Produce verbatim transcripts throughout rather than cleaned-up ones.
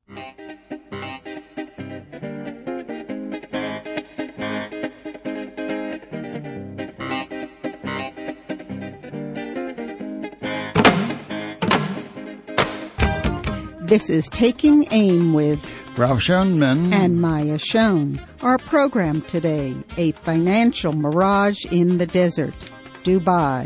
This is Taking Aim with Ralph Schoenman and Maya Schoen. Our program today, a financial mirage in the desert, Dubai.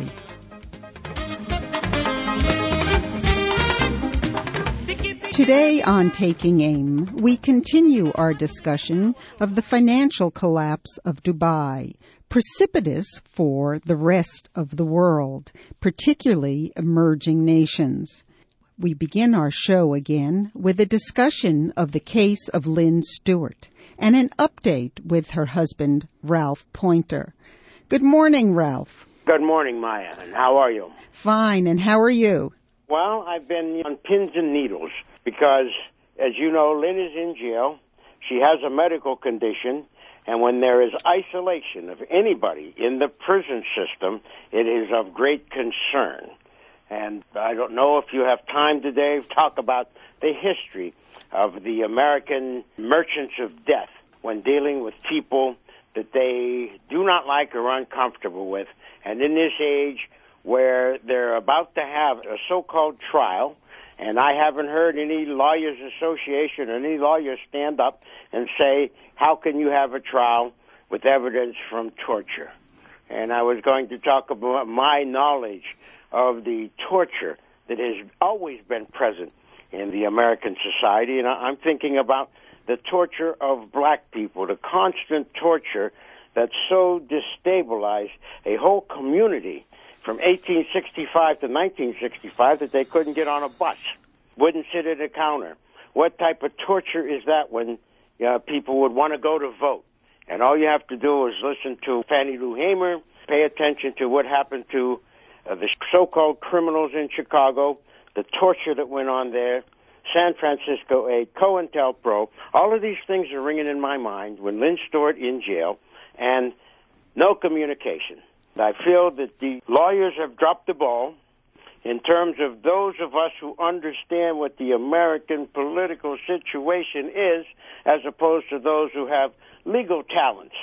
Today on Taking Aim, we continue our discussion of the financial collapse of Dubai, precipitous for the rest of the world, particularly emerging nations. We begin our show again with a discussion of the case of Lynn Stewart and an update with her husband, Ralph Pointer. Good morning, Ralph. Good morning, Maya, and how are you? Fine, and how are you? Well, I've been on pins and needles because, as you know, Lynn is in jail. She has a medical condition, and when there is isolation of anybody in the prison system, it is of great concern. And I don't know if you have time today to talk about the history of the American merchants of death when dealing with people that they do not like or are uncomfortable with. And in this age where they're about to have a so-called trial, and I haven't heard any lawyers association or any lawyers stand up and say, how can you have a trial with evidence from torture? And I was going to talk about my knowledge of the torture that has always been present in the American society. And I'm thinking about the torture of black people, the constant torture that so destabilized a whole community from eighteen sixty-five to nineteen sixty-five that they couldn't get on a bus, wouldn't sit at a counter. What type of torture is that when uh, people would want to go to vote? And all you have to do is listen to Fannie Lou Hamer, pay attention to what happened to Uh, the so-called criminals in Chicago, the torture that went on there, San Francisco eight, COINTELPRO. All of these things are ringing in my mind when Lynn Stewart in jail and no communication. I feel that the lawyers have dropped the ball in terms of those of us who understand what the American political situation is as opposed to those who have legal talents.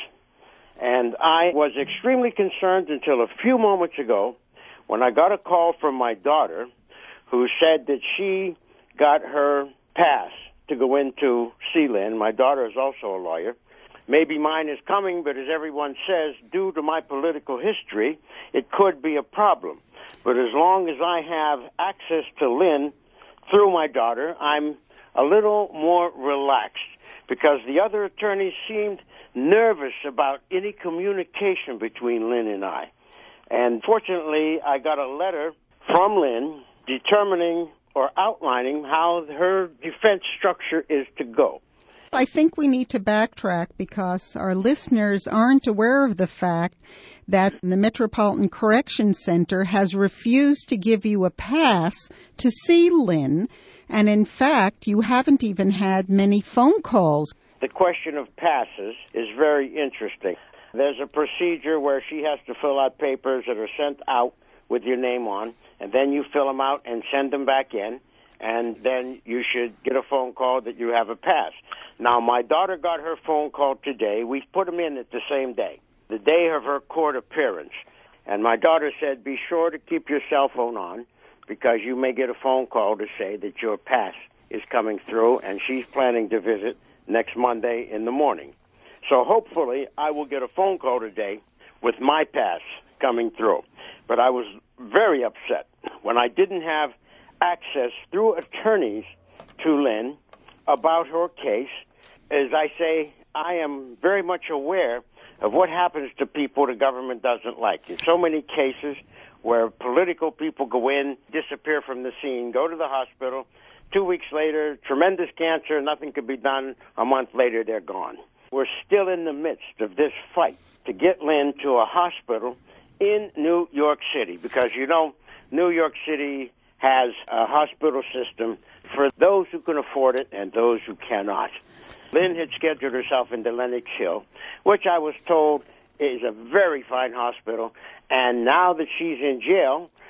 And I was extremely concerned until a few moments ago when I got a call from my daughter who said that she got her pass to go into Sealand. My daughter is also a lawyer. Maybe mine is coming, but as everyone says, due to my political history, it could be a problem. But as long as I have access to Lynn through my daughter, I'm a little more relaxed because the other attorneys seemed nervous about any communication between Lynn and I. And fortunately, I got a letter from Lynn determining or outlining how her defense structure is to go. I think we need to backtrack because our listeners aren't aware of the fact that the Metropolitan Correction Center has refused to give you a pass to see Lynn. And in fact, you haven't even had many phone calls. The question of passes is very interesting. There's a procedure where she has to fill out papers that are sent out with your name on, and then you fill them out and send them back in, and then you should get a phone call that you have a pass. Now, my daughter got her phone call today. We put them in at the same day, the day of her court appearance. And my daughter said, be sure to keep your cell phone on because you may get a phone call to say that your pass is coming through, and she's planning to visit next Monday in the morning. So hopefully I will get a phone call today with my pass coming through. But I was very upset when I didn't have access through attorneys to Lynn about her case. As I say, I am very much aware of what happens to people the government doesn't like. In so many cases where political people go in, disappear from the scene, go to the hospital, two weeks later, tremendous cancer, nothing could be done, a month later they're gone. We're still in the midst of this fight to get Lynn to a hospital in New York City because, you know, New York City has a hospital system for those who can afford it and those who cannot. Lynn had scheduled herself into Lenox Hill, which I was told is a very fine hospital, and now that she's in jail,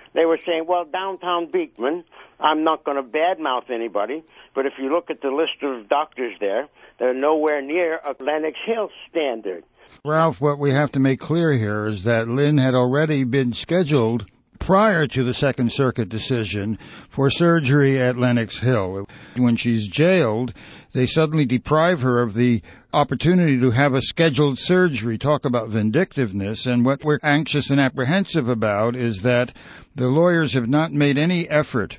they were saying, well, downtown Beekman, I'm not going to badmouth anybody, but if you look at the list of doctors there, they're nowhere near a Lenox Hill standard. Ralph, what we have to make clear here is that Lynn had already been scheduled prior to the Second Circuit decision for surgery at Lenox Hill. When she's jailed, they suddenly deprive her of the opportunity to have a scheduled surgery. Talk about vindictiveness. And what we're anxious and apprehensive about is that the lawyers have not made any effort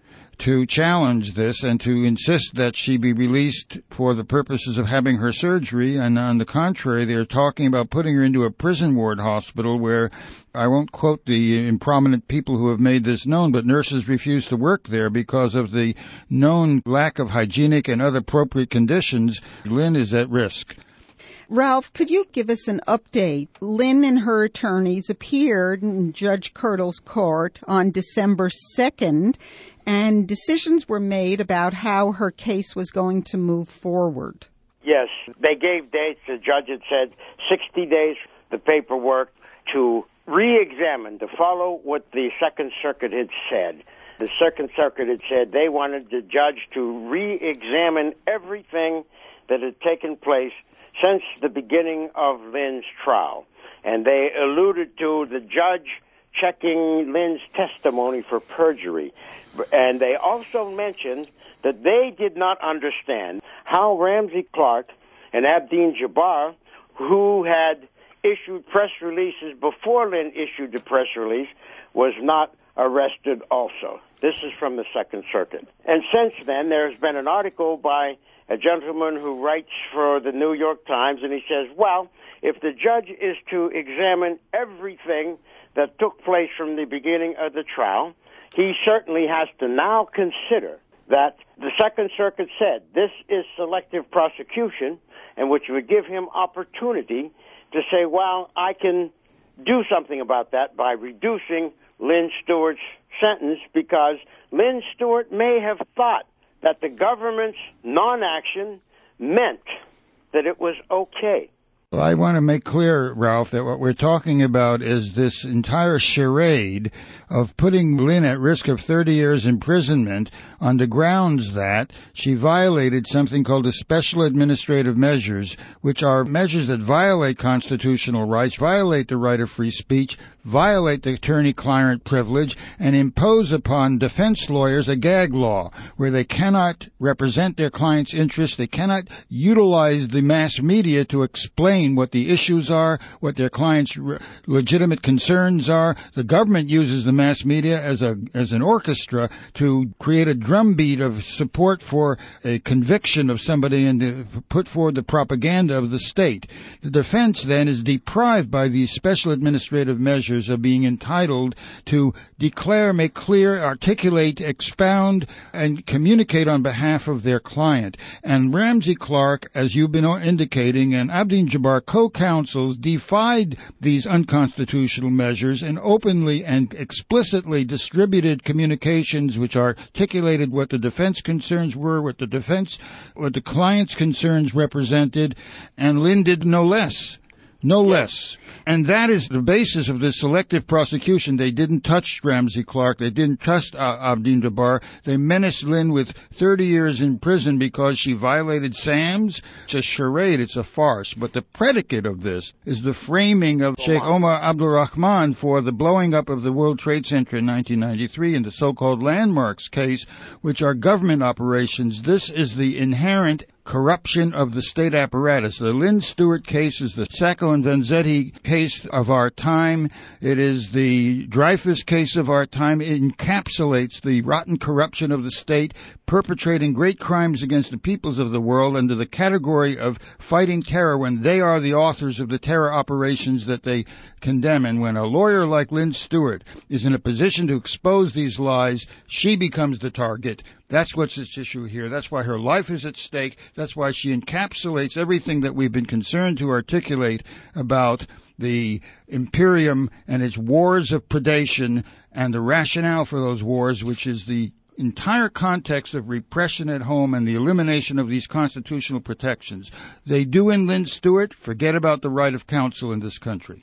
to challenge this and to insist that she be released for the purposes of having her surgery. And on the contrary, they're talking about putting her into a prison ward hospital where, I won't quote the improminent people who have made this known, but nurses refuse to work there because of the known lack of hygienic and other appropriate conditions. Lynn is at risk. Ralph, could you give us an update? Lynn and her attorneys appeared in Judge Kirtle's court on December second, and decisions were made about how her case was going to move forward. Yes, they gave dates. The judge had said sixty days, the paperwork, to re-examine, to follow what the Second Circuit had said. The Second Circuit had said they wanted the judge to re-examine everything that had taken place since the beginning of Lynn's trial. And they alluded to the judge checking Lynn's testimony for perjury. And they also mentioned that they did not understand how Ramsey Clark and Abdeen Jabbar, who had issued press releases before Lynn issued the press release, was not arrested also. This is from the Second Circuit. And since then, there's been an article by a gentleman who writes for the New York Times, and he says, well, if the judge is to examine everything that took place from the beginning of the trial, he certainly has to now consider that the Second Circuit said this is selective prosecution, and which would give him opportunity to say, well, I can do something about that by reducing Lynn Stewart's sentence, because Lynn Stewart may have thought that the government's non-action meant that it was okay. Well, I want to make clear, Ralph, that what we're talking about is this entire charade of putting Lynn at risk of thirty years imprisonment on the grounds that she violated something called the Special Administrative Measures, which are measures that violate constitutional rights, violate the right of free speech, violate the attorney-client privilege, and impose upon defense lawyers a gag law where they cannot represent their client's interests, they cannot utilize the mass media to explain what the issues are, what their clients' re- legitimate concerns are. The government uses the mass media as a as an orchestra to create a drumbeat of support for a conviction of somebody and to put forward the propaganda of the state. The defense then is deprived by these special administrative measures of being entitled to declare, make clear, articulate, expound, and communicate on behalf of their client. And Ramsey Clark, as you've been indicating, and Abdeen Jabbar co-counsels defied these unconstitutional measures and openly and explicitly distributed communications which articulated what the defense concerns were, what the defense, what the client's concerns represented, and Lynn did no less. No less. And that is the basis of this selective prosecution. They didn't touch Ramsey Clark. They didn't trust uh, Abdeen Jabbar. They menaced Lynn with thirty years in prison because she violated SAMS. It's a charade. It's a farce. But the predicate of this is the framing of Sheikh Omar Abdul Rahman for the blowing up of the World Trade Center in nineteen ninety-three in the so-called Landmarks case, which are government operations. This is the inherent corruption of the state apparatus. The Lynn Stewart case is the Sacco and Vanzetti case of our time. It is the Dreyfus case of our time. It encapsulates the rotten corruption of the state, perpetrating great crimes against the peoples of the world under the category of fighting terror when they are the authors of the terror operations that they condemn. And when a lawyer like Lynn Stewart is in a position to expose these lies, she becomes the target. That's what's at issue here. That's why her life is at stake. That's why she encapsulates everything that we've been concerned to articulate about the imperium and its wars of predation and the rationale for those wars, which is the entire context of repression at home and the elimination of these constitutional protections. They do in Lynn Stewart. Forget about the right of counsel in this country.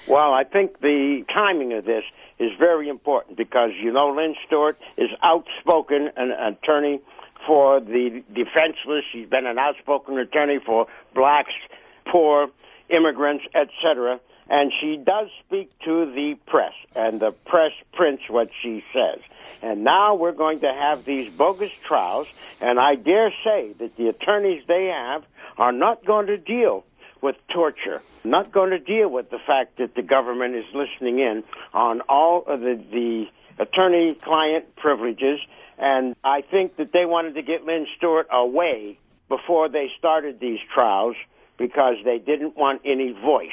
Well, I think the timing of this is very important because, you know, Lynn Stewart is outspoken, an attorney for the defenseless. She's been an outspoken attorney for blacks, poor, immigrants, et cetera. And she does speak to the press, and the press prints what she says. And now we're going to have these bogus trials, and I dare say that the attorneys they have are not going to deal with torture, not going to deal with the fact that the government is listening in on all of the, the attorney-client privileges. And I think that they wanted to get Lynn Stewart away before they started these trials because they didn't want any voice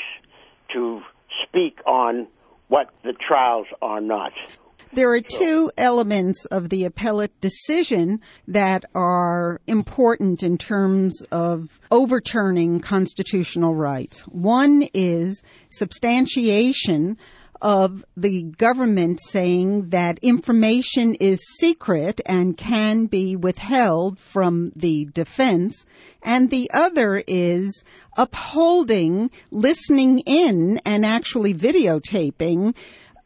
to speak on what the trials are not. There are two elements of the appellate decision that are important in terms of overturning constitutional rights. One is substantiation of the government saying that information is secret and can be withheld from the defense. And the other is upholding, listening in, and actually videotaping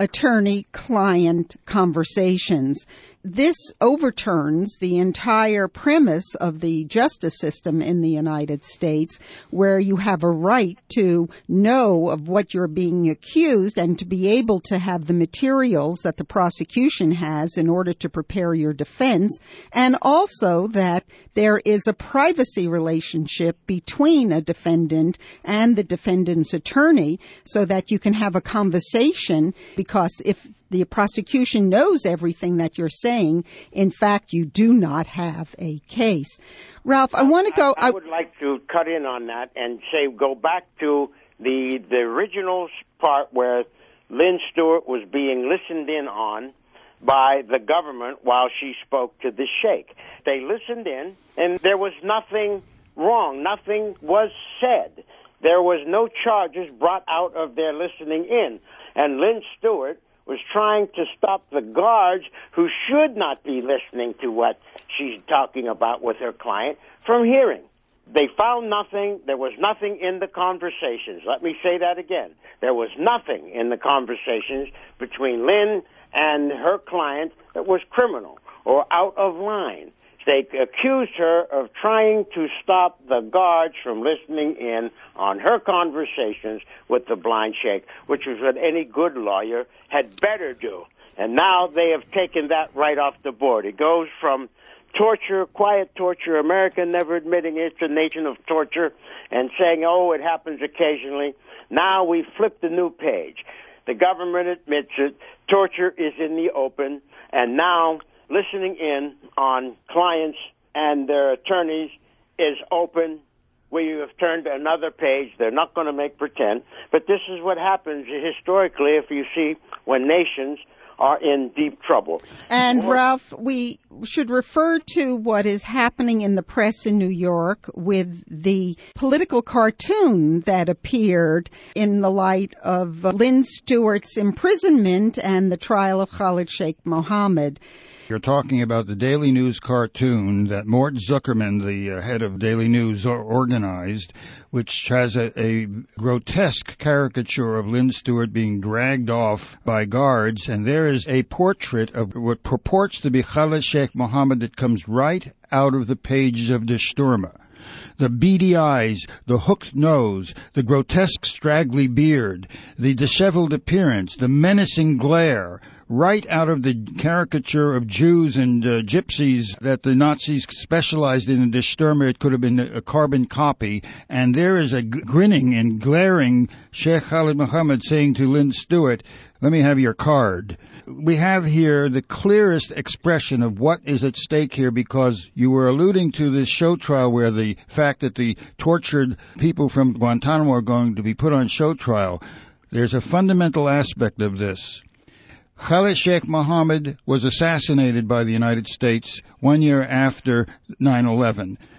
attorney-client conversations. This overturns the entire premise of the justice system in the United States, where you have a right to know of what you're being accused and to be able to have the materials that the prosecution has in order to prepare your defense, and also that there is a privacy relationship between a defendant and the defendant's attorney so that you can have a conversation, because if the prosecution knows everything that you're saying, in fact, you do not have a case. Ralph, I want to go... I, I would like to cut in on that and say, go back to the the original part where Lynn Stewart was being listened in on by the government while she spoke to the sheikh. They listened in, and there was nothing wrong. Nothing was said. There was no charges brought out of their listening in. And Lynn Stewart was trying to stop the guards who should not be listening to what she's talking about with her client from hearing. They found nothing. There was nothing in the conversations. Let me say that again. There was nothing in the conversations between Lynn and her client that was criminal or out of line. They accused her of trying to stop the guards from listening in on her conversations with the blind sheikh, which was what any good lawyer had better do. And now they have taken that right off the board. It goes from torture, quiet torture, America never admitting it's a nation of torture, and saying, oh, it happens occasionally. Now we flip the new page. The government admits it. Torture is in the open, and now listening in on clients and their attorneys is open. We have turned another page. They're not going to make pretend. But this is what happens historically if you see when nations are in deep trouble. And, or, Ralph, we should refer to what is happening in the press in New York with the political cartoon that appeared in the light of Lynn Stewart's imprisonment and the trial of Khalid Sheikh Mohammed. You're talking about the Daily News cartoon that Mort Zuckerman, the uh, head of Daily News, organized, which has a, a grotesque caricature of Lynn Stewart being dragged off by guards, and there is a portrait of what purports to be Khalid Sheikh Mohammed that comes right out of the pages of the Sturma. The beady eyes, the hooked nose, the grotesque straggly beard, the disheveled appearance, the menacing glare, right out of the caricature of Jews and uh, gypsies that the Nazis specialized in in the Sturma. It could have been a carbon copy. And there is a g- grinning and glaring Sheikh Khalid Mohammed saying to Lynn Stewart, let me have your card. We have here the clearest expression of what is at stake here, because you were alluding to this show trial where the fact that the tortured people from Guantanamo are going to be put on show trial. There's a fundamental aspect of this. Khalid Sheikh Mohammed was assassinated by the United States one year after nine eleven.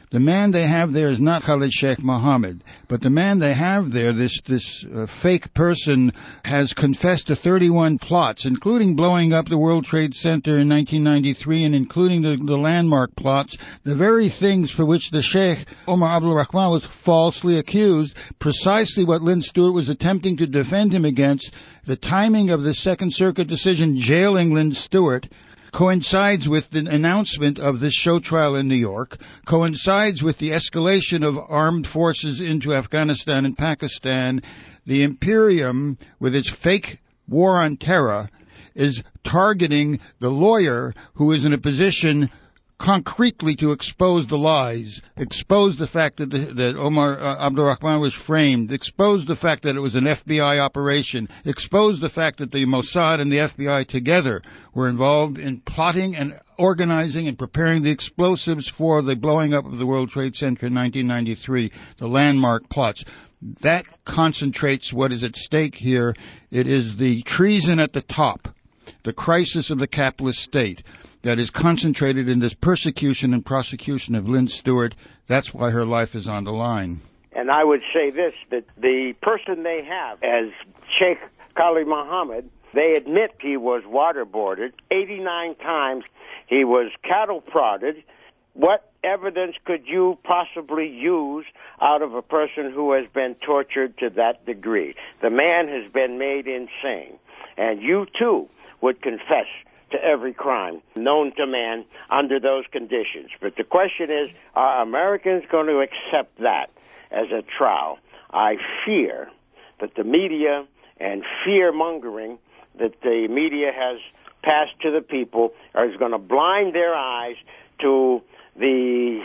The man they have there is not Khalid Sheikh Mohammed, but the man they have there, this this uh, fake person, has confessed to thirty-one plots, including blowing up the World Trade Center in nineteen ninety-three and including the, the landmark plots, the very things for which the Sheikh Omar Abdul Rahman was falsely accused, precisely what Lynn Stewart was attempting to defend him against. The timing of the Second Circuit decision jailing Lynn Stewart coincides with the announcement of this show trial in New York, coincides with the escalation of armed forces into Afghanistan and Pakistan. The Imperium, with its fake war on terror, is targeting the lawyer who is in a position concretely to expose the lies, expose the fact that, the, that Omar uh, Abdul Rahman was framed, expose the fact that it was an F B I operation, expose the fact that the Mossad and the F B I together were involved in plotting and organizing and preparing the explosives for the blowing up of the World Trade Center in nineteen ninety-three, the landmark plots. That concentrates what is at stake here. It is the treason at the top, the crisis of the capitalist state, that is concentrated in this persecution and prosecution of Lynn Stewart. That's why her life is on the line. And I would say this, that the person they have as Sheikh Khalid Mohammed, they admit he was waterboarded eighty-nine times. He was cattle prodded. What evidence could you possibly use out of a person who has been tortured to that degree? The man has been made insane. And you, too, would confess to every crime known to man under those conditions. But the question is, are Americans going to accept that as a trial? I fear that the media and fear-mongering that the media has passed to the people is going to blind their eyes to the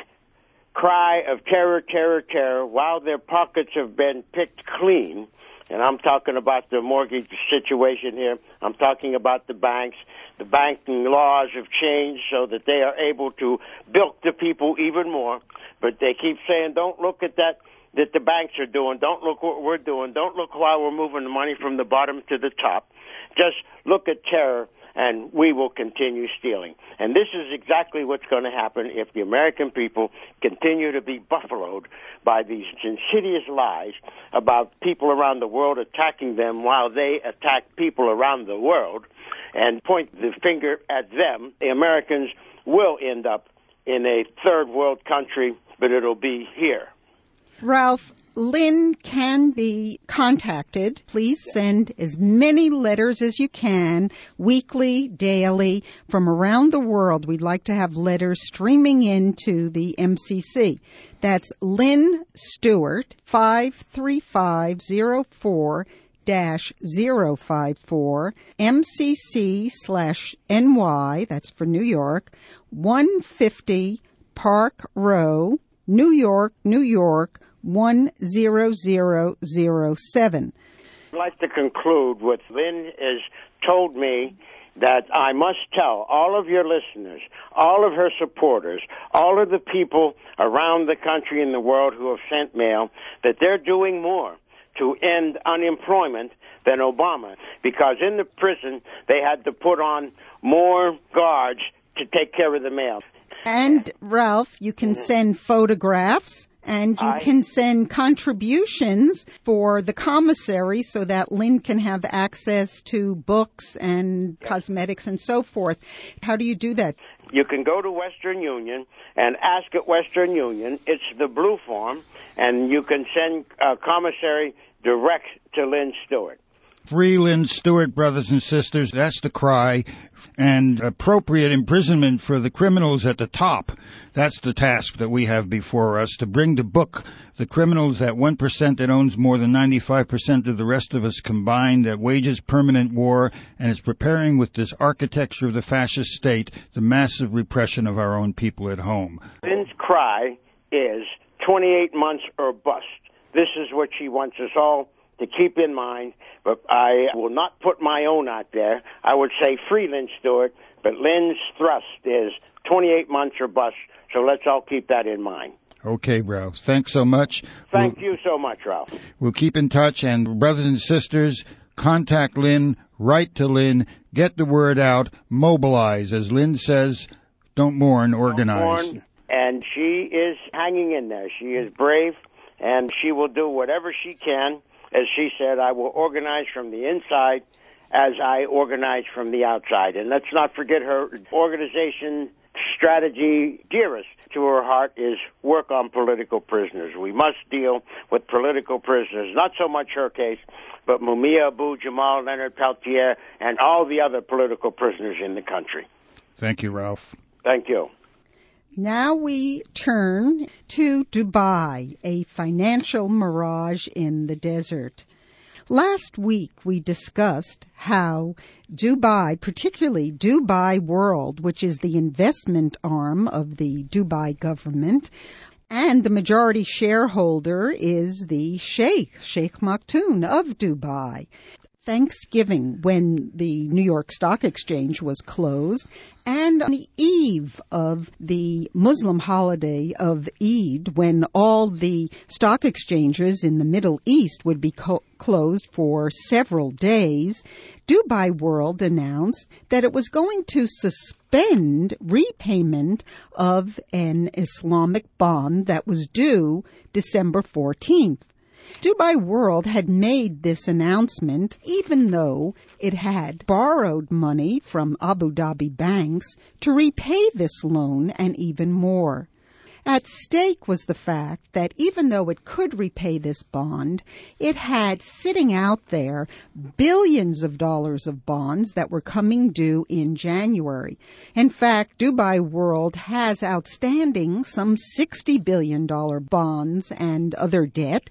cry of terror, terror, terror, while their pockets have been picked clean. And I'm talking about the mortgage situation here. I'm talking about the banks. The banking laws have changed so that they are able to bilk the people even more. But they keep saying, don't look at that that the banks are doing. Don't look what we're doing. Don't look how we're moving the money from the bottom to the top. Just look at terror, and we will continue stealing. And this is exactly what's going to happen if the American people continue to be buffaloed by these insidious lies about people around the world attacking them while they attack people around the world and point the finger at them. The Americans will end up in a third world country, but it'll be here. Ralph, Lynn can be contacted. Please send as many letters as you can, weekly, daily, from around the world. We'd like to have letters streaming into the M C C. That's Lynn Stewart, five three five zero four dash zero five four, M C C slash N Y, that's for New York, one fifty Park Row, New York, New York, one zero zero zero seven. I'd like to conclude with Lynn has told me that I must tell all of your listeners, all of her supporters, all of the people around the country and the world who have sent mail, that they're doing more to end unemployment than Obama, because in the prison they had to put on more guards to take care of the mail. And, Ralph, you can send photographs, and you I, can send contributions for the commissary so that Lynn can have access to books and yes. cosmetics and so forth. How do you do that? You can go to Western Union and ask at Western Union. It's the blue form, and you can send a commissary direct to Lynn Stewart. Free Lynn Stewart, brothers and sisters. That's the cry. And appropriate imprisonment for the criminals at the top. That's the task that we have before us, to bring to book the criminals, that one percent that owns more than ninety-five percent of the rest of us combined, that wages permanent war and is preparing with this architecture of the fascist state the massive repression of our own people at home. Lynn's cry is twenty-eight months or bust. This is what she wants us all to keep in mind, but I will not put my own out there. I would say free Lynn Stewart, but Lynn's thrust is twenty-eight months or bust, so let's all keep that in mind. Okay, Ralph. Thanks so much. Thank we'll, you so much, Ralph. We'll keep in touch, and brothers and sisters, contact Lynn, write to Lynn, get the word out, mobilize. As Lynn says, don't mourn, organize. Don't mourn. and she is hanging in there. She is brave, and she will do whatever she can. As she said, I will organize from the inside as I organize from the outside. And let's not forget her organization strategy, dearest to her heart, is work on political prisoners. We must deal with political prisoners, not so much her case, but Mumia Abu-Jamal, Leonard Peltier, and all the other political prisoners in the country. Thank you, Ralph. Thank you. Now we turn to Dubai, a financial mirage in the desert. Last week we discussed how Dubai, particularly Dubai World, which is the investment arm of the Dubai government, and the majority shareholder is the Sheikh, Sheikh Maktoum of Dubai. Thanksgiving, when the New York Stock Exchange was closed, and on the eve of the Muslim holiday of Eid, when all the stock exchanges in the Middle East would be co- closed for several days, Dubai World announced that it was going to suspend repayment of an Islamic bond that was due December fourteenth. Dubai World had made this announcement even though it had borrowed money from Abu Dhabi banks to repay this loan and even more. At stake was the fact that even though it could repay this bond, it had sitting out there billions of dollars of bonds that were coming due in January. In fact, Dubai World has outstanding some sixty billion dollars bonds and other debt,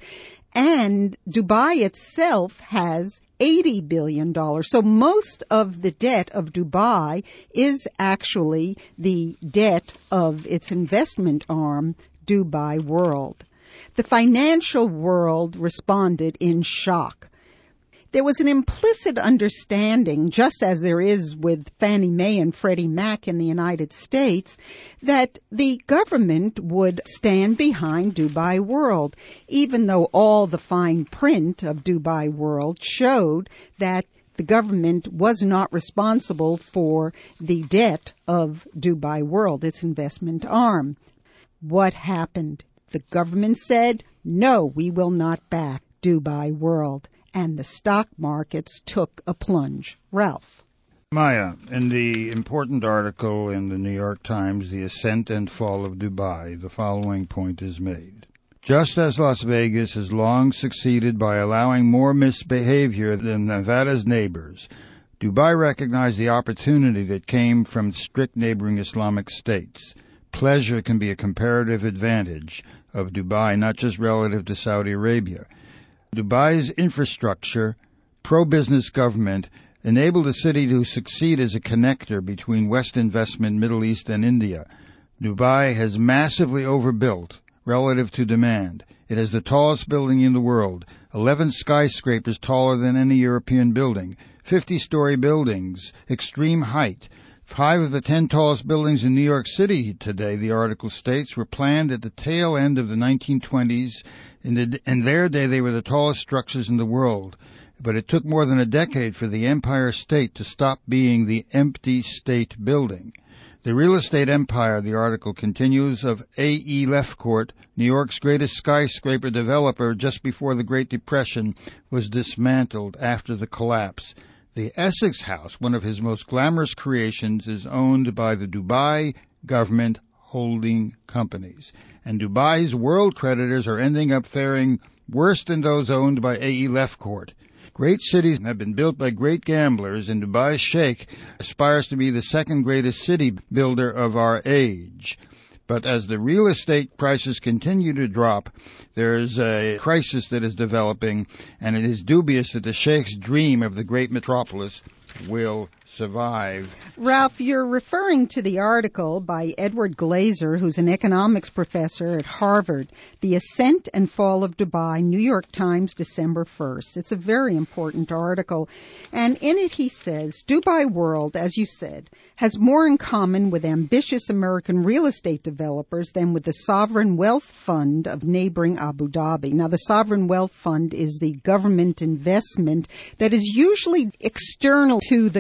and Dubai itself has eighty billion dollars. So most of the debt of Dubai is actually the debt of its investment arm, Dubai World. The financial world responded in shock. There was an implicit understanding, just as there is with Fannie Mae and Freddie Mac in the United States, that the government would stand behind Dubai World, even though all the fine print of Dubai World showed that the government was not responsible for the debt of Dubai World, its investment arm. What happened? The government said, no, we will not back Dubai World. And the stock markets took a plunge. Ralph. Maya, in the important article in the New York Times, The Ascent and Fall of Dubai, the following point is made. Just as Las Vegas has long succeeded by allowing more misbehavior than Nevada's neighbors, Dubai recognized the opportunity that came from strict neighboring Islamic states. Pleasure can be a comparative advantage of Dubai, not just relative to Saudi Arabia. Dubai's infrastructure, pro-business government, enabled the city to succeed as a connector between West investment, Middle East, and India. Dubai has massively overbuilt relative to demand. It has the tallest building in the world, eleven skyscrapers taller than any European building, fifty-story buildings, extreme height. Five of the ten tallest buildings in New York City today, the article states, were planned at the tail end of the nineteen twenties. In, the, in their day, they were the tallest structures in the world. But it took more than a decade for the Empire State to stop being the empty state building. The real estate empire, the article continues, of A E Lefcourt, New York's greatest skyscraper developer just before the Great Depression, was dismantled after the collapse. The Essex House, one of his most glamorous creations, is owned by the Dubai government holding companies. And Dubai's world creditors are ending up faring worse than those owned by A E Lefcourt. Great cities have been built by great gamblers, and Dubai's Sheikh aspires to be the second greatest city builder of our age. But as the real estate prices continue to drop, there is a crisis that is developing, and it is dubious that the Sheikh's dream of the great metropolis will survive. Ralph, you're referring to the article by Edward Glaser, who's an economics professor at Harvard, The Ascent and Fall of Dubai, New York Times, December first. It's a very important article. And in it he says, Dubai World, as you said, has more in common with ambitious American real estate developers than with the Sovereign Wealth Fund of neighboring Abu Dhabi. Now, the Sovereign Wealth Fund is the government investment that is usually external to the country.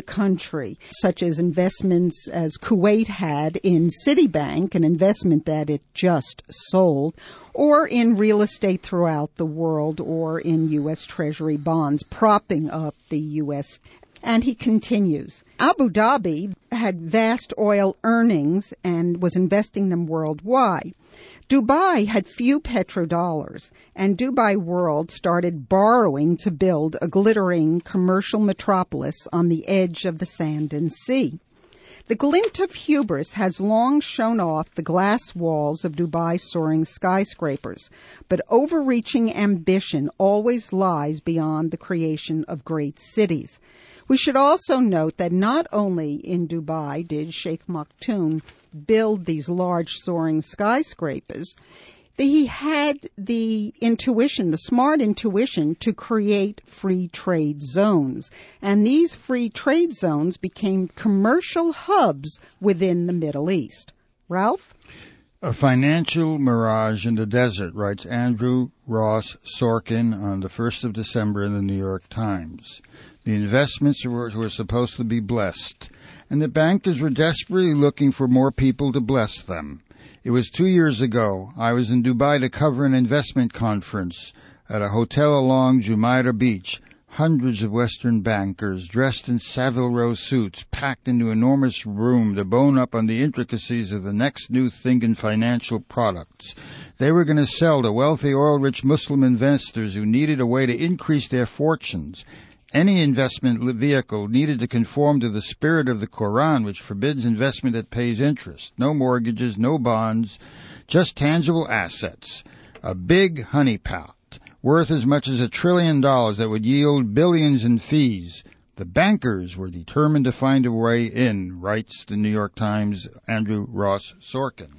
century, such as investments as Kuwait had in Citibank, an investment that it just sold, or in real estate throughout the world, or in U S. Treasury bonds, propping up the U S. And he continues, Abu Dhabi had vast oil earnings and was investing them worldwide. Dubai had few petrodollars, and Dubai World started borrowing to build a glittering commercial metropolis on the edge of the sand and sea. The glint of hubris has long shown off the glass walls of Dubai's soaring skyscrapers, but overreaching ambition always lies beyond the creation of great cities. We should also note that not only in Dubai did Sheikh Maktoum build these large soaring skyscrapers, he had the intuition, the smart intuition, to create free trade zones. And these free trade zones became commercial hubs within the Middle East. Ralph? A financial mirage in the desert, writes Andrew Ross Sorkin on the first of December in the New York Times. The investments were, were supposed to be blessed, and the bankers were desperately looking for more people to bless them. It was two years ago. I was in Dubai to cover an investment conference at a hotel along Jumeirah Beach. Hundreds of Western bankers, dressed in Savile Row suits, packed into an enormous room to bone up on the intricacies of the next new thing in financial products. They were going to sell to wealthy, oil-rich Muslim investors who needed a way to increase their fortunes. Any investment vehicle needed to conform to the spirit of the Quran, which forbids investment that pays interest. No mortgages, no bonds, just tangible assets. A big honeypot, worth as much as a trillion dollars that would yield billions in fees. The bankers were determined to find a way in, writes the New York Times' Andrew Ross Sorkin.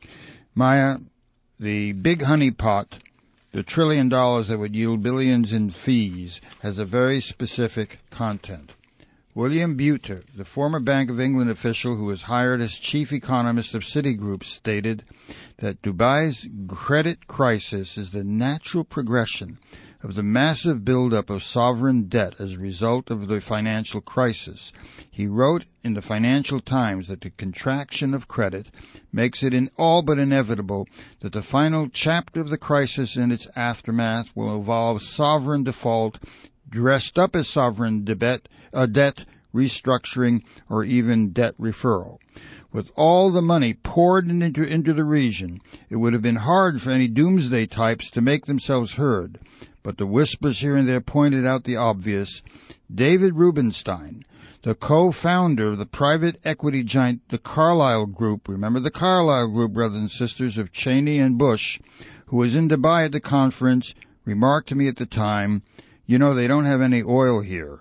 Maya, the big honeypot, the trillion dollars that would yield billions in fees, has a very specific content. William Buter, the former Bank of England official who was hired as chief economist of Citigroup, stated that Dubai's credit crisis is the natural progression of the massive buildup of sovereign debt as a result of the financial crisis. He wrote in the Financial Times that the contraction of credit makes it in all but inevitable that the final chapter of the crisis and its aftermath will involve sovereign default, dressed up as sovereign debet, uh, debt restructuring, or even debt referral. With all the money poured into, into the region, it would have been hard for any doomsday types to make themselves heard. But the whispers here and there pointed out the obvious. David Rubenstein, the co-founder of the private equity giant, the Carlyle Group, remember the Carlyle Group, brothers and sisters, of Cheney and Bush, who was in Dubai at the conference, remarked to me at the time, you know, they don't have any oil here.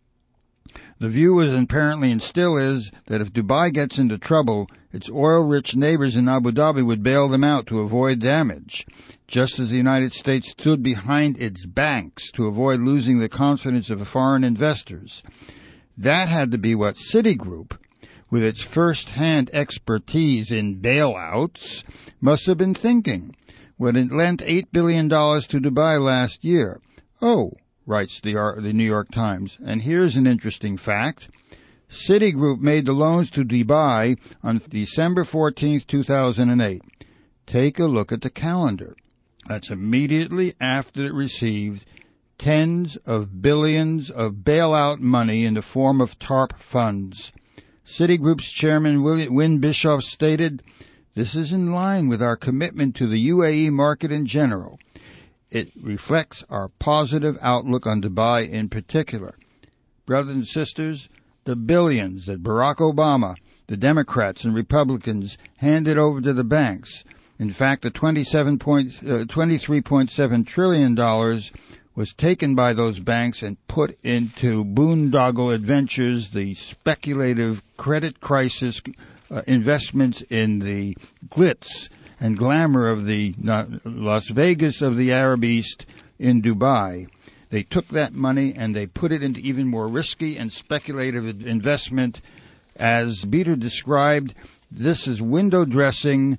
The view was apparently and still is that if Dubai gets into trouble, its oil-rich neighbors in Abu Dhabi would bail them out to avoid damage, just as the United States stood behind its banks to avoid losing the confidence of foreign investors. That had to be what Citigroup, with its first-hand expertise in bailouts, must have been thinking when it lent eight billion dollars to Dubai last year. Oh, writes the, the New York Times, and here's an interesting fact. Citigroup made the loans to Dubai on December fourteenth, two thousand eight. Take a look at the calendar. That's immediately after it received tens of billions of bailout money in the form of TARP funds. Citigroup's chairman, Win Bischoff, stated, "This is in line with our commitment to the U A E market in general. It reflects our positive outlook on Dubai in particular." Brothers and sisters, the billions that Barack Obama, the Democrats and Republicans handed over to the banks, in fact, the twenty-seven point, uh, twenty-three point seven trillion dollars was taken by those banks and put into boondoggle adventures, the speculative credit crisis uh, investments in the glitz and glamour of the Las Vegas of the Arab East in Dubai. They took that money and they put it into even more risky and speculative investment. As Peter described, this is window dressing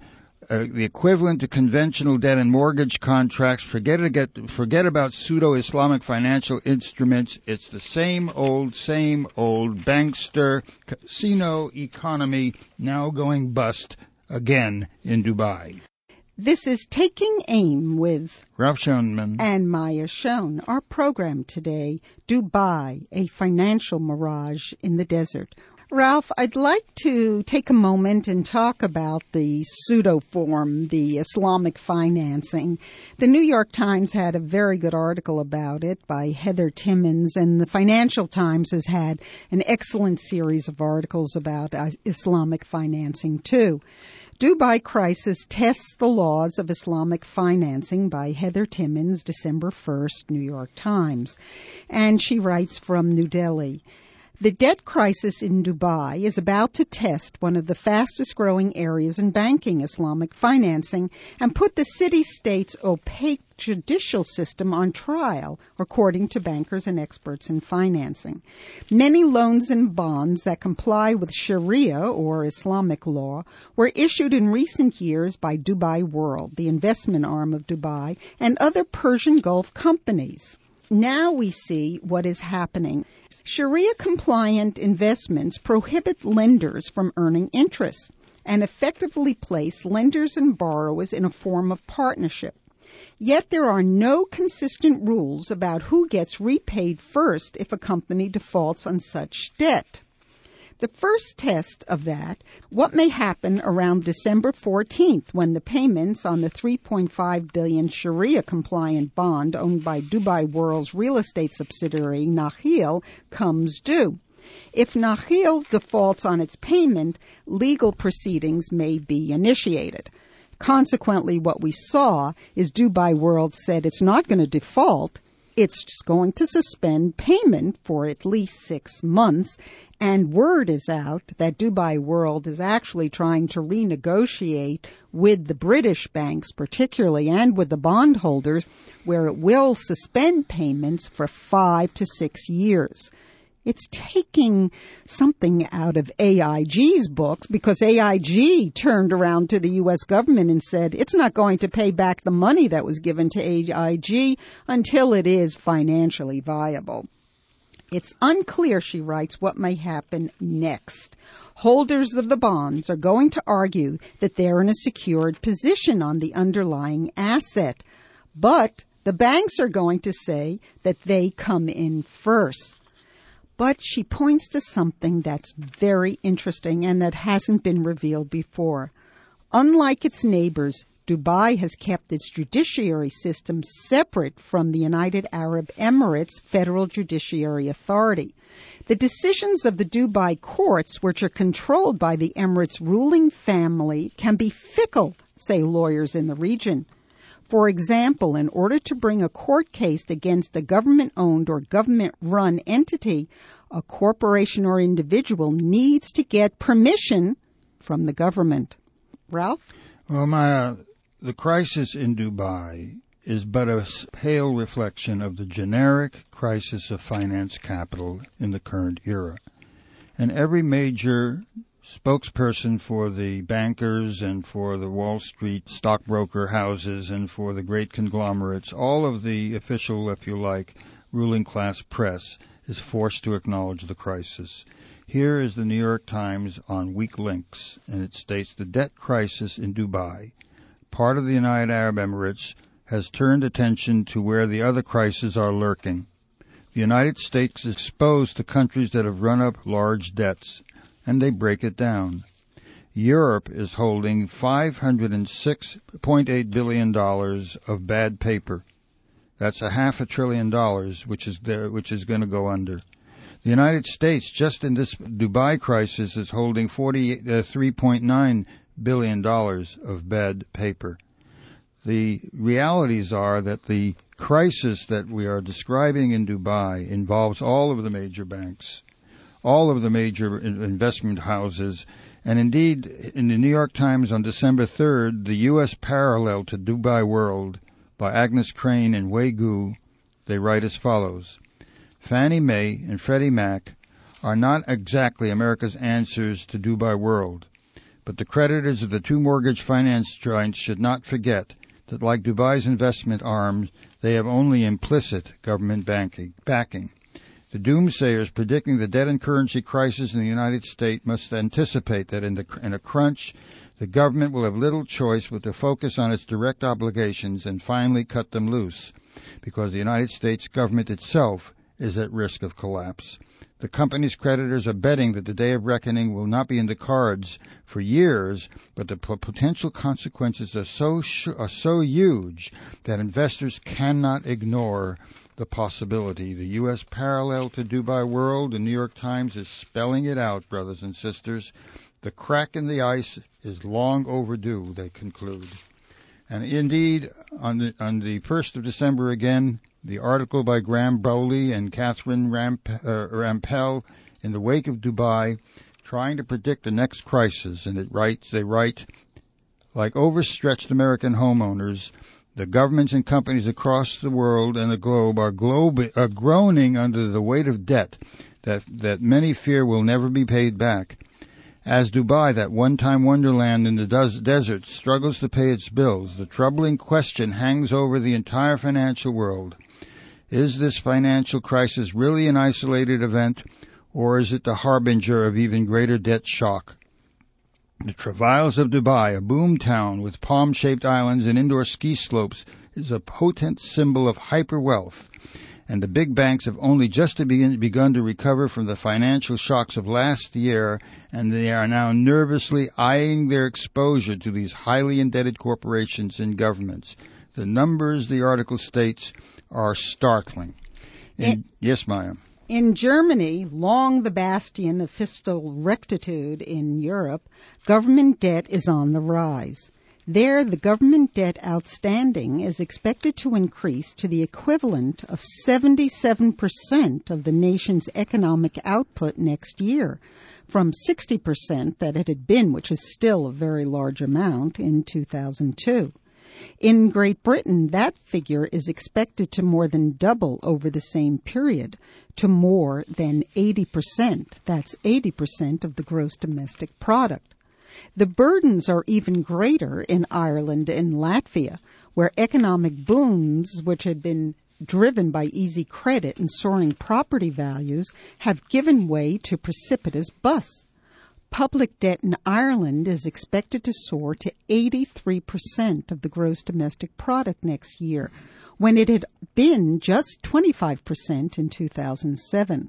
uh, the equivalent to conventional debt and mortgage contracts. Forget it, forget about pseudo-Islamic financial instruments. It's the same old, same old bankster casino economy now going bust again in Dubai. This is Taking Aim with Ralph Schoenman and Maya Schoen. Our program today, Dubai, a financial mirage in the desert. Ralph, I'd like to take a moment and talk about the pseudo form, the Islamic financing. The New York Times had a very good article about it by Heather Timmons, and the Financial Times has had an excellent series of articles about uh, Islamic financing too. Dubai Crisis Tests the Laws of Islamic Financing by Heather Timmons, December first, New York Times. And she writes from New Delhi. The debt crisis in Dubai is about to test one of the fastest-growing areas in banking, Islamic financing, and put the city-state's opaque judicial system on trial, according to bankers and experts in financing. Many loans and bonds that comply with Sharia, or Islamic law, were issued in recent years by Dubai World, the investment arm of Dubai, and other Persian Gulf companies. Now we see what is happening. Sharia-compliant investments prohibit lenders from earning interest and effectively place lenders and borrowers in a form of partnership. Yet there are no consistent rules about who gets repaid first if a company defaults on such debt. The first test of that, what may happen around December fourteenth when the payments on the three point five billion dollars Sharia-compliant bond owned by Dubai World's real estate subsidiary, Nakheel, comes due. If Nakheel defaults on its payment, legal proceedings may be initiated. Consequently, what we saw is Dubai World said it's not going to default, it's just going to suspend payment for at least six months. And word is out that Dubai World is actually trying to renegotiate with the British banks particularly and with the bondholders where it will suspend payments for five to six years. It's taking something out of A I G's books because A I G turned around to the U S government and said it's not going to pay back the money that was given to A I G until it is financially viable. It's unclear, she writes, what may happen next. Holders of the bonds are going to argue that they're in a secured position on the underlying asset, but the banks are going to say that they come in first. But she points to something that's very interesting and that hasn't been revealed before. Unlike its neighbors, Dubai has kept its judiciary system separate from the United Arab Emirates Federal Judiciary Authority. The decisions of the Dubai courts, which are controlled by the Emirates' ruling family, can be fickle, say lawyers in the region. For example, in order to bring a court case against a government-owned or government-run entity, a corporation or individual needs to get permission from the government. Ralph? Well, Maya, the crisis in Dubai is but a pale reflection of the generic crisis of finance capital in the current era. And every major spokesperson for the bankers and for the Wall Street stockbroker houses and for the great conglomerates, all of the official, if you like, ruling class press is forced to acknowledge the crisis. Here is the New York Times on weak links, and it states the debt crisis in Dubai, part of the United Arab Emirates, has turned attention to where the other crises are lurking. The United States is exposed to countries that have run up large debts, and they break it down. Europe is holding five hundred six point eight billion dollars of bad paper. That's a half a trillion dollars, which is there, which is going to go under. The United States, just in this Dubai crisis, is holding forty-three point nine billion dollars of bad paper. The realities are that the crisis that we are describing in Dubai involves all of the major banks, all of the major investment houses, and indeed, in the New York Times on December third, the U S parallel to Dubai World by Agnes Crane and Wei Gu, they write as follows. Fannie Mae and Freddie Mac are not exactly America's answers to Dubai World, But the creditors of the two mortgage finance giants should not forget that, like Dubai's investment arms, they have only implicit government banking, backing. The doomsayers predicting the debt and currency crisis in the United States must anticipate that in, the, in a crunch, the government will have little choice but to focus on its direct obligations and finally cut them loose, because the United States government itself is at risk of collapse. The company's creditors are betting that the day of reckoning will not be in the cards for years, but the p- potential consequences are so sh- are so huge that investors cannot ignore the possibility. The U S parallel to Dubai World, the New York Times is spelling it out, brothers and sisters. The crack in the ice is long overdue, they conclude. And indeed, on the, on the first of December again, the article by Graham Bowley and Catherine Ramp, uh, Rampel in the wake of Dubai, trying to predict the next crisis, and it writes, they write, like overstretched American homeowners, the governments and companies across the world and the globe are, globe, are groaning under the weight of debt that, that many fear will never be paid back. As Dubai, that one-time wonderland in the des- desert, struggles to pay its bills, the troubling question hangs over the entire financial world. Is this financial crisis really an isolated event, or is it the harbinger of even greater debt shock? The travails of Dubai, a boom town with palm-shaped islands and indoor ski slopes, is a potent symbol of hyper-wealth, and the big banks have only just to begin, begun to recover from the financial shocks of last year, and they are now nervously eyeing their exposure to these highly indebted corporations and governments. The numbers, the article states, are startling. In, in, yes, Maya. In Germany, long the bastion of fiscal rectitude in Europe, government debt is on the rise. There, the government debt outstanding is expected to increase to the equivalent of seventy-seven percent of the nation's economic output next year, from sixty percent that it had been, which is still a very large amount, in two thousand two. In Great Britain, that figure is expected to more than double over the same period, to more than eighty percent. That's eighty percent of the gross domestic product. The burdens are even greater in Ireland and Latvia, where economic booms, which had been driven by easy credit and soaring property values, have given way to precipitous busts. Public debt in Ireland is expected to soar to eighty-three percent of the gross domestic product next year, when it had been just twenty-five percent in two thousand seven.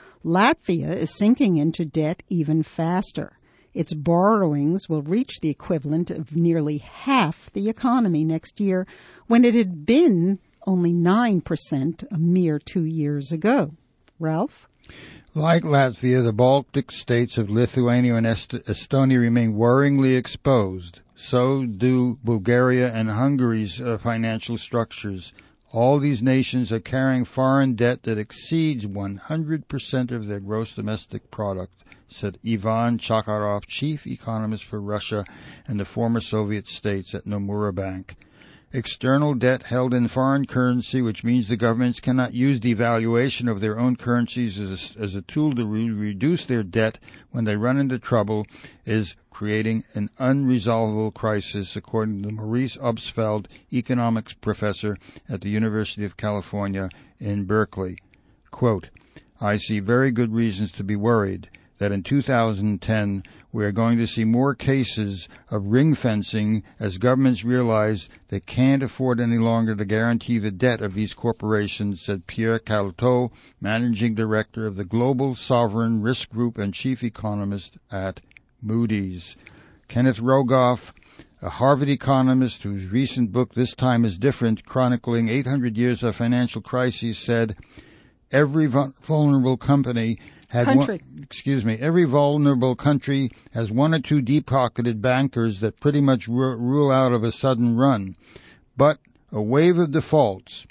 Latvia is sinking into debt even faster. Its borrowings will reach the equivalent of nearly half the economy next year, when it had been only nine percent a mere two years ago. Ralph? Like Latvia, the Baltic states of Lithuania and Est- Estonia remain worryingly exposed. So do Bulgaria and Hungary's uh, financial structures. All these nations are carrying foreign debt that exceeds one hundred percent of their gross domestic product, said Ivan Chakharov, chief economist for Russia and the former Soviet states at Nomura Bank. External debt held in foreign currency, which means the governments cannot use devaluation of their own currencies as a, as a tool to re- reduce their debt when they run into trouble, is creating an unresolvable crisis, according to Maurice Obstfeld, economics professor at the University of California in Berkeley. Quote, I see very good reasons to be worried that in two thousand ten we are going to see more cases of ring fencing as governments realize they can't afford any longer to guarantee the debt of these corporations, said Pierre Calteau, managing director of the Global Sovereign Risk Group and chief economist at Moody's. Kenneth Rogoff, a Harvard economist whose recent book, This Time is Different, chronicling eight hundred years of financial crises, said, every vulnerable company had country. One, excuse me, every vulnerable country has one or two deep-pocketed bankers that pretty much ru- rule out of a sudden run. But a wave of defaults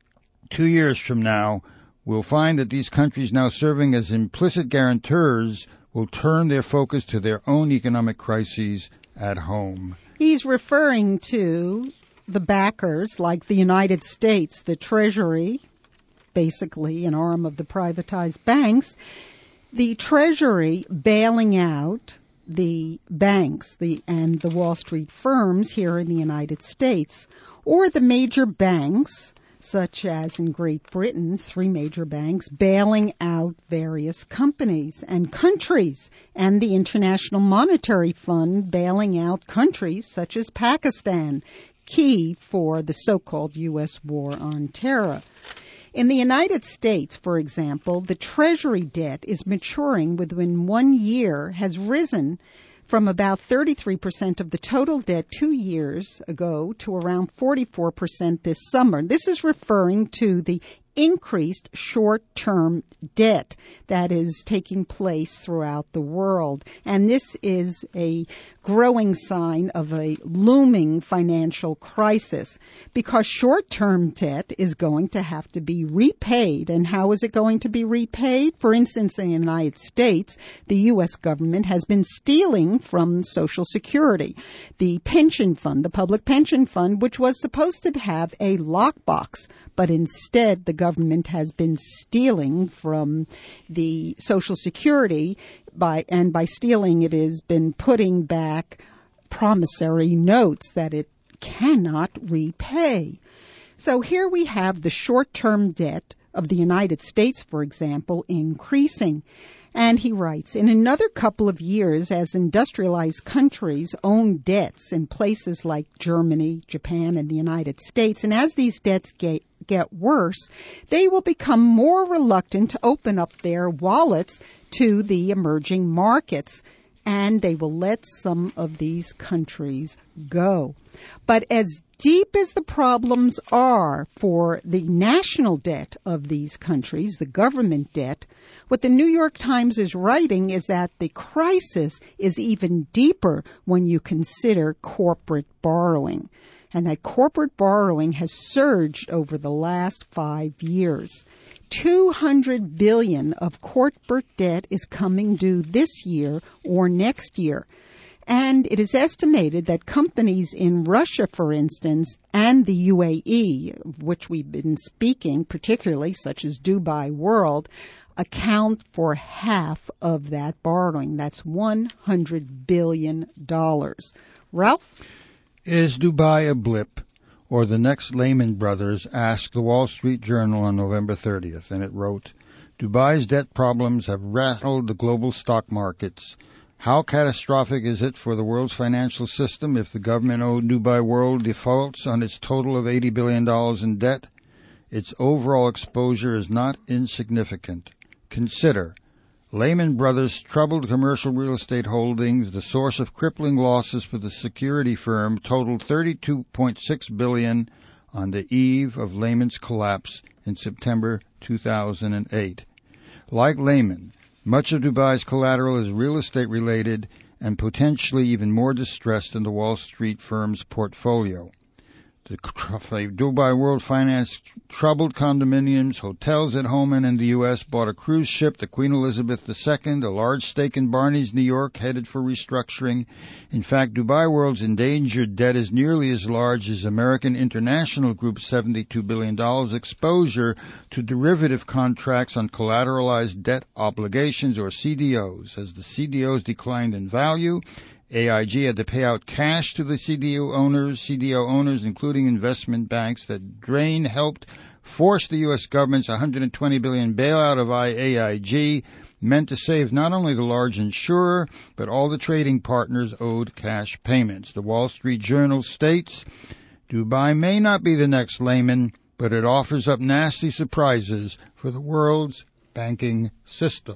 two years from now will find that these countries now serving as implicit guarantors will turn their focus to their own economic crises at home. He's referring to the backers like the United States, the Treasury, basically an arm of the privatized banks, the Treasury bailing out the banks the and the Wall Street firms here in the United States, or the major banks, such as in Great Britain, three major banks bailing out various companies and countries, and the International Monetary Fund bailing out countries such as Pakistan, key for the so-called U S war on terror. In the United States, for example, the Treasury debt is maturing within one year, has risen from about thirty-three percent of the total debt two years ago to around forty-four percent this summer. This is referring to the increased short-term debt that is taking place throughout the world. And this is a growing sign of a looming financial crisis, because short-term debt is going to have to be repaid. And how is it going to be repaid? For instance, in the United States, the U S government has been stealing from Social Security, the pension fund, the public pension fund, which was supposed to have a lockbox, but instead the government has been stealing from the Social Security by, and by stealing it has been putting back promissory notes that it cannot repay. So here we have the short-term debt of the United States, for example, increasing. And he writes, in another couple of years, as industrialized countries own debts in places like Germany, Japan, and the United States, and as these debts get, get worse, they will become more reluctant to open up their wallets to the emerging markets, and they will let some of these countries go. But as deep as the problems are for the national debt of these countries, the government debt, what the New York Times is writing is that the crisis is even deeper when you consider corporate borrowing, and that corporate borrowing has surged over the last five years. two hundred billion dollars of corporate debt is coming due this year or next year. And it is estimated that companies in Russia, for instance, and the U A E, of which we've been speaking, particularly such as Dubai World, account for half of that borrowing. That's one hundred billion dollars. Ralph? Is Dubai a blip, or the next Lehman Brothers? Asked the Wall Street Journal on November thirtieth, and it wrote, Dubai's debt problems have rattled the global stock markets. How catastrophic is it for the world's financial system if the government-owned Dubai World defaults on its total of eighty billion dollars in debt? Its overall exposure is not insignificant. Consider, Lehman Brothers' troubled commercial real estate holdings, the source of crippling losses for the security firm, totaled thirty-two point six billion dollars on the eve of Lehman's collapse in September two thousand eight. Like Lehman, much of Dubai's collateral is real estate related and potentially even more distressed than the Wall Street firm's portfolio. The Dubai World financed troubled condominiums, hotels at home and in the U S, bought a cruise ship, the Queen Elizabeth the Second, a large stake in Barney's New York, headed for restructuring. In fact, Dubai World's endangered debt is nearly as large as American International Group's seventy-two billion dollars exposure to derivative contracts on collateralized debt obligations, or C D Os. As the C D Os declined in value, A I G had to pay out cash to the C D O owners, C D O owners, including investment banks. That drain helped force the U S government's one hundred twenty billion dollars bailout of A I G, meant to save not only the large insurer, but all the trading partners owed cash payments. The Wall Street Journal states, Dubai may not be the next Lehman, but it offers up nasty surprises for the world's banking system.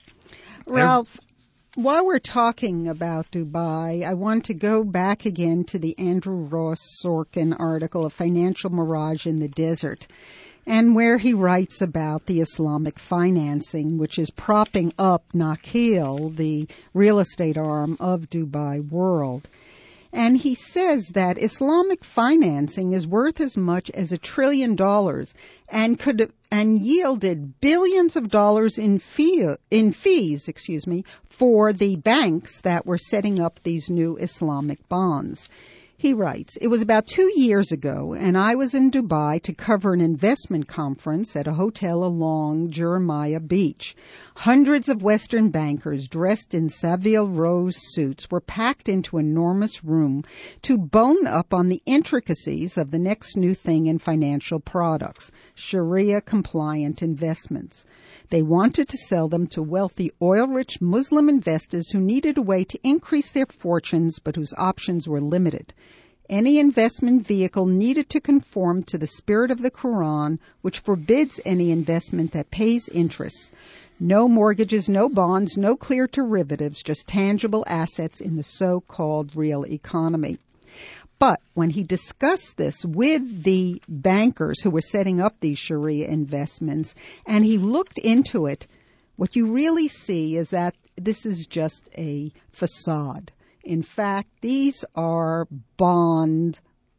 Ralph, while we're talking about Dubai, I want to go back again to the Andrew Ross Sorkin article, A Financial Mirage in the Desert, and where he writes about the Islamic financing, which is propping up Nakheel, the real estate arm of Dubai World. And he says that Islamic financing is worth as much as a trillion dollars and could and yielded billions of dollars in fee, in fees, excuse me, for the banks that were setting up these new Islamic bonds. He writes, "It was about two years ago, and I was in Dubai to cover an investment conference at a hotel along Jeremiah Beach. Hundreds of Western bankers dressed in Savile Row suits were packed into an enormous room to bone up on the intricacies of the next new thing in financial products, Sharia-compliant investments. They wanted to sell them to wealthy oil-rich Muslim investors who needed a way to increase their fortunes but whose options were limited. Any investment vehicle needed to conform to the spirit of the Quran, which forbids any investment that pays interest. No mortgages, no bonds, no clear derivatives, just tangible assets in the so-called real economy." But when he discussed this with the bankers who were setting up these Sharia investments, and he looked into it, what you really see is that this is just a facade. In fact, these are bond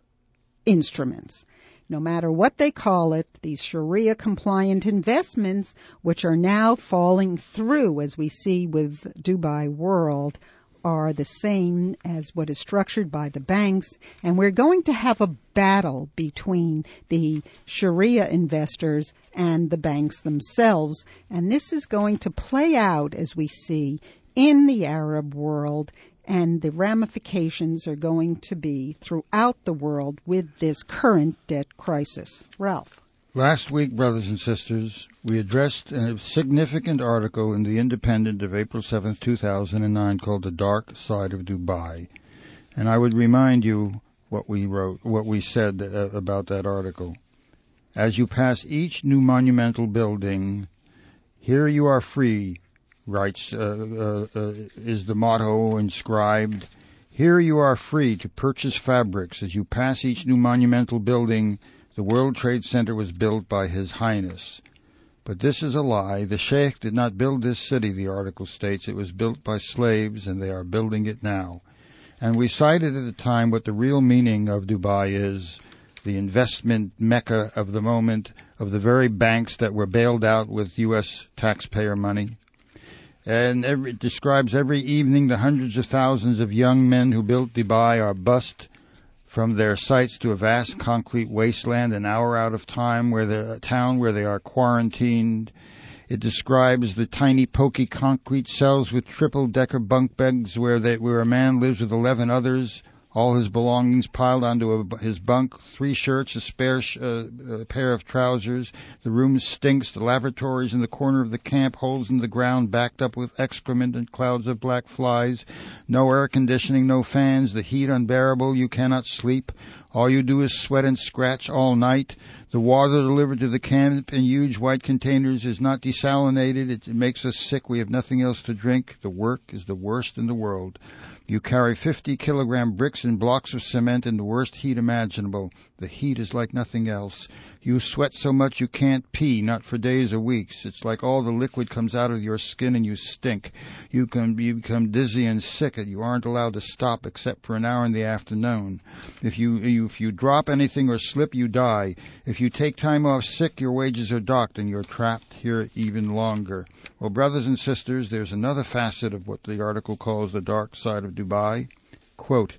instruments. No matter what they call it, these Sharia-compliant investments, which are now falling through, as we see with Dubai World, are the same as what is structured by the banks, and we're going to have a battle between the Sharia investors and the banks themselves, and this is going to play out, as we see, in the Arab world, and the ramifications are going to be throughout the world with this current debt crisis. Ralph. Last week, brothers and sisters, we addressed a significant article in The Independent of April seventh, two thousand nine called The Dark Side of Dubai. And I would remind you what we wrote, what we said uh, about that article. As you pass each new monumental building, here you are free, writes, uh, uh, uh, is the motto inscribed. Here you are free to purchase fabrics. As you pass each new monumental building, the World Trade Center was built by His Highness. But this is a lie. The Sheikh did not build this city, the article states. It was built by slaves, and they are building it now. And we cited at the time what the real meaning of Dubai is, the investment mecca of the moment, of the very banks that were bailed out with U S taxpayer money. And every, it describes every evening the hundreds of thousands of young men who built Dubai are bussed from their sites to a vast concrete wasteland, an hour out of time, where the town where they are quarantined. It describes the tiny, pokey concrete cells with triple-decker bunk beds where they, where a man lives with eleven others, all his belongings piled onto a, his bunk, three shirts, a spare sh- uh, a pair of trousers. The room stinks. The lavatories in the corner of the camp, holes in the ground backed up with excrement and clouds of black flies. No air conditioning, no fans, the heat unbearable. You cannot sleep. All you do is sweat and scratch all night. The water delivered to the camp in huge white containers is not desalinated. It makes us sick. We have nothing else to drink. The work is the worst in the world. You carry fifty kilogram bricks and blocks of cement in the worst heat imaginable. The heat is like nothing else. You sweat so much you can't pee, not for days or weeks. It's like all the liquid comes out of your skin and you stink. You can you become dizzy and sick, and you aren't allowed to stop except for an hour in the afternoon. If you, you if you drop anything or slip, you die. If you take time off sick, your wages are docked and you're trapped here even longer. Well, brothers and sisters, there's another facet of what the article calls the dark side of Dubai. Quote,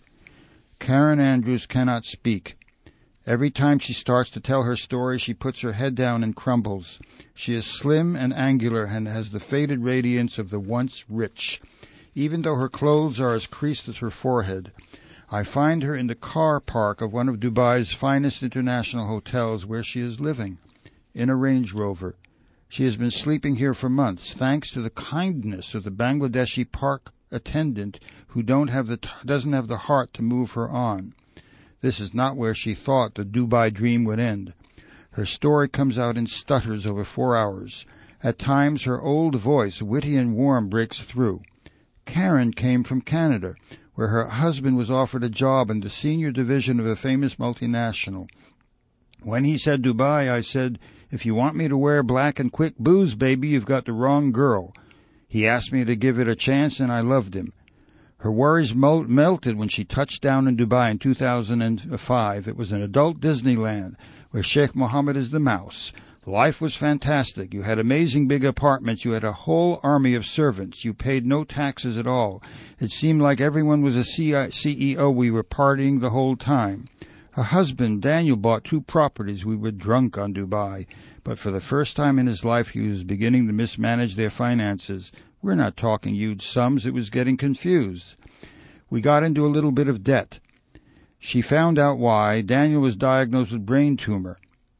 Karen Andrews cannot speak. Every time she starts to tell her story, she puts her head down and crumbles. She is slim and angular and has the faded radiance of the once rich, even though her clothes are as creased as her forehead. I find her in the car park of one of Dubai's finest international hotels where she is living, in a Range Rover. She has been sleeping here for months, thanks to the kindness of the Bangladeshi park attendant who don't have the t- doesn't have the heart to move her on. This is not where she thought the Dubai dream would end. Her story comes out in stutters over four hours. At times her old voice, witty and warm, breaks through. Karen came from Canada, where her husband was offered a job in the senior division of a famous multinational. When he said Dubai, I said, if you want me to wear black and quick booze, baby, you've got the wrong girl. He asked me to give it a chance, and I loved him. Her worries mo- melted when she touched down in Dubai in two thousand five. It was an adult Disneyland, where Sheikh Mohammed is the mouse. Life was fantastic. You had amazing big apartments. You had a whole army of servants. You paid no taxes at all. It seemed like everyone was a C E O. We were partying the whole time. Her husband, Daniel, bought two properties. We were drunk on Dubai. But for the first time in his life, he was beginning to mismanage their finances. We're not talking huge sums. It was getting confused. We got into a little bit of debt. She found out why. Daniel was diagnosed with brain tumor.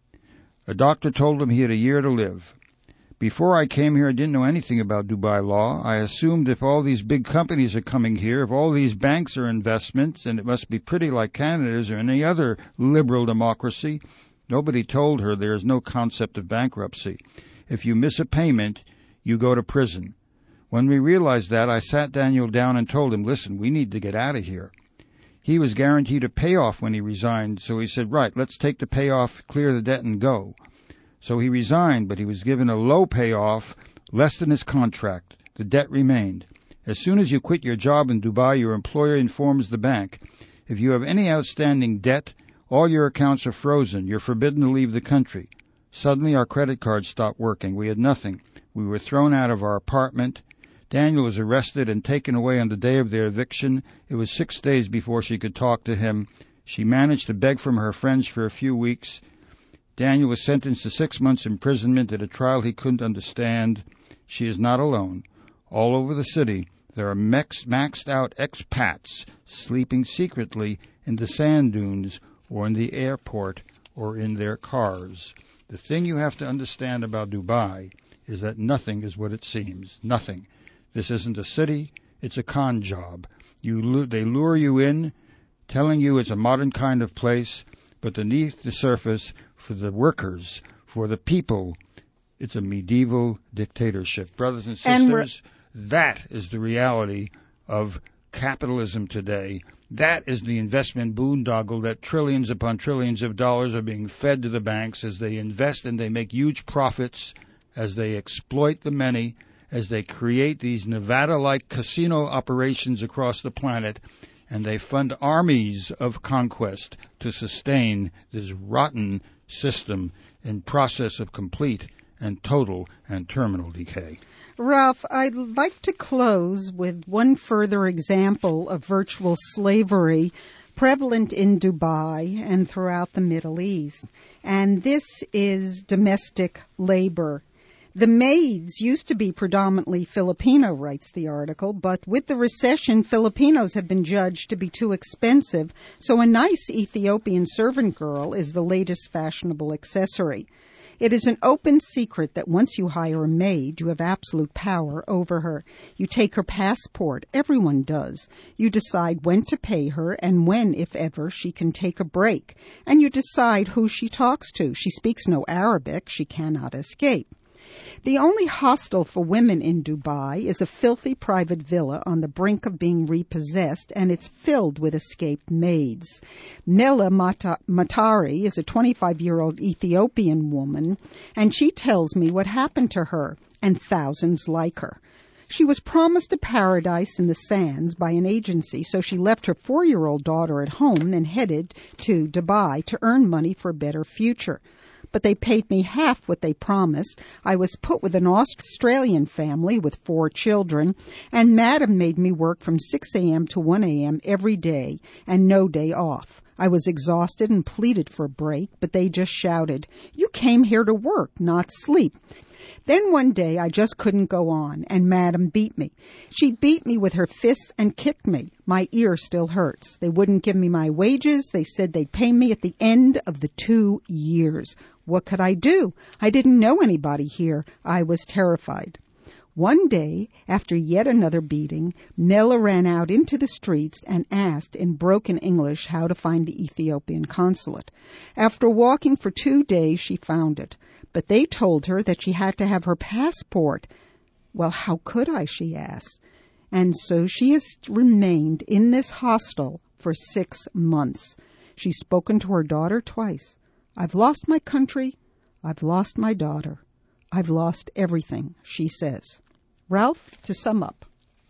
A doctor told him he had a year to live. Before I came here, I didn't know anything about Dubai law. I assumed if all these big companies are coming here, if all these banks are investments, and it must be pretty like Canada's or any other liberal democracy. Nobody told her there is no concept of bankruptcy. If you miss a payment, you go to prison. When we realized that, I sat Daniel down and told him, listen, we need to get out of here. He was guaranteed a payoff when he resigned, so he said, right, let's take the payoff, clear the debt, and go. So he resigned, but he was given a low payoff, less than his contract. The debt remained. As soon as you quit your job in Dubai, your employer informs the bank. If you have any outstanding debt, all your accounts are frozen. You're forbidden to leave the country. Suddenly our credit cards stopped working. We had nothing. We were thrown out of our apartment. Daniel was arrested and taken away on the day of their eviction. It was six days before she could talk to him. She managed to beg from her friends for a few weeks. Daniel was sentenced to six months imprisonment at a trial he couldn't understand. She is not alone. All over the city, there are max- maxed out expats sleeping secretly in the sand dunes or in the airport or in their cars. The thing you have to understand about Dubai is that nothing is what it seems. Nothing. This isn't a city, it's a con job. You, they lure you in, telling you it's a modern kind of place, but beneath the surface, for the workers, for the people, it's a medieval dictatorship. Brothers and sisters, and that is the reality of capitalism today. That is the investment boondoggle that trillions upon trillions of dollars are being fed to the banks as they invest and they make huge profits, as they exploit the many, as they create these Nevada-like casino operations across the planet, and they fund armies of conquest to sustain this rotten system in process of complete and total and terminal decay. Ralph, I'd like to close with one further example of virtual slavery prevalent in Dubai and throughout the Middle East, and this is domestic labor. The maids used to be predominantly Filipino, writes the article, but with the recession, Filipinos have been judged to be too expensive, so a nice Ethiopian servant girl is the latest fashionable accessory. It is an open secret that once you hire a maid, you have absolute power over her. You take her passport. Everyone does. You decide when to pay her and when, if ever, she can take a break. And you decide who she talks to. She speaks no Arabic. She cannot escape. The only hostel for women in Dubai is a filthy private villa on the brink of being repossessed, and it's filled with escaped maids. Mela Mata- Matari is a twenty-five-year-old Ethiopian woman, and she tells me what happened to her, and thousands like her. She was promised a paradise in the sands by an agency, so she left her four-year-old daughter at home and headed to Dubai to earn money for a better future. But they paid me half what they promised. I was put with an Australian family with four children, and Madam made me work from six a.m. to one a.m. every day, and no day off. I was exhausted and pleaded for a break, but they just shouted, "You came here to work, not sleep." Then one day I just couldn't go on, and Madam beat me. She beat me with her fists and kicked me. My ear still hurts. They wouldn't give me my wages. They said they'd pay me at the end of the two years. What could I do? I didn't know anybody here. I was terrified. One day, after yet another beating, Nella ran out into the streets and asked in broken English how to find the Ethiopian consulate. After walking for two days, she found it. But they told her that she had to have her passport. Well, how could I, she asked. And so she has remained in this hostel for six months. She's spoken to her daughter twice. I've lost my country. I've lost my daughter. I've lost everything, she says. Ralph, to sum up.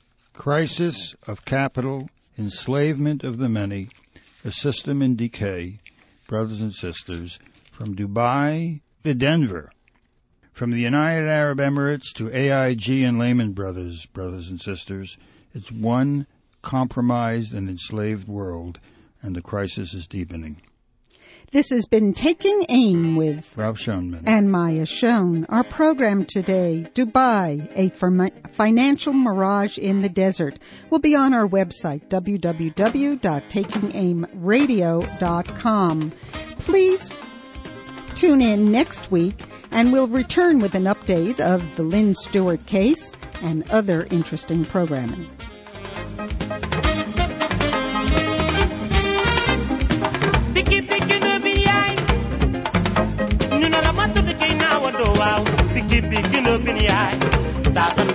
Crisis of capital, enslavement of the many, a system in decay. Brothers and sisters, from Dubai to Denver, From the United Arab Emirates to A I G and Lehman Brothers, brothers and sisters, it's one compromised and enslaved world, and the crisis is deepening. This has been Taking Aim with Ralph Schoenman and Maya Schoen. Our program today, Dubai, a financial mirage in the desert, will be on our website, w w w dot taking aim radio dot com. Please tune in next week, and we'll return with an update of the Lynn Stewart case and other interesting programming. Wow,